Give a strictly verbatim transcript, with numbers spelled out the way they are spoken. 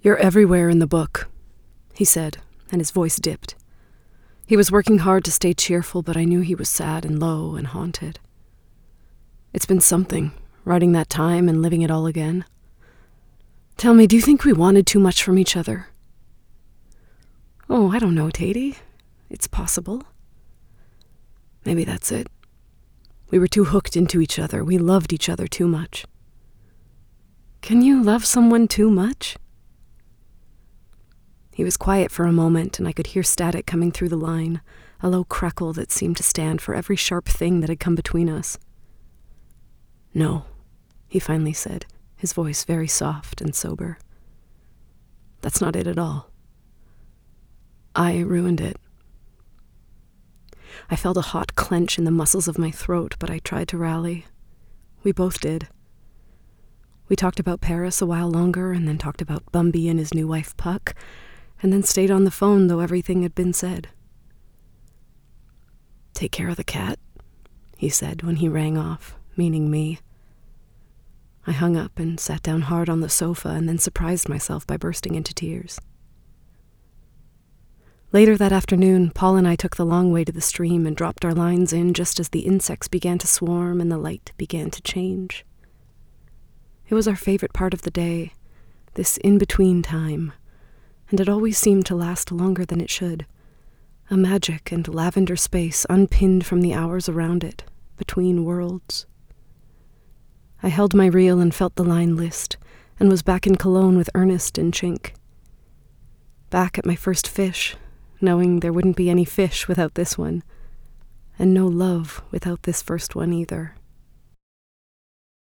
"You're everywhere in the book," he said, and his voice dipped. He was working hard to stay cheerful, but I knew he was sad and low and haunted. It's been something, writing that time and living it all again. Tell me, do you think we wanted too much from each other? Oh, I don't know, Tatey. It's possible. Maybe that's it. We were too hooked into each other. We loved each other too much. Can you love someone too much? He was quiet for a moment, and I could hear static coming through the line, a low crackle that seemed to stand for every sharp thing that had come between us. "No," he finally said, his voice very soft and sober. "That's not it at all. I ruined it." I felt a hot clench in the muscles of my throat, but I tried to rally. We both did. We talked about Paris a while longer, and then talked about Bumby and his new wife Puck, and then stayed on the phone, though everything had been said. "Take care of the cat," he said when he rang off, meaning me. I hung up and sat down hard on the sofa and then surprised myself by bursting into tears. Later that afternoon, Paul and I took the long way to the stream and dropped our lines in just as the insects began to swarm and the light began to change. It was our favorite part of the day, this in-between time, and it always seemed to last longer than it should, a magic and lavender space unpinned from the hours around it, between worlds. I held my reel and felt the line list, and was back in Cologne with Ernest and Chink. Back at my first fish, knowing there wouldn't be any fish without this one, and no love without this first one either.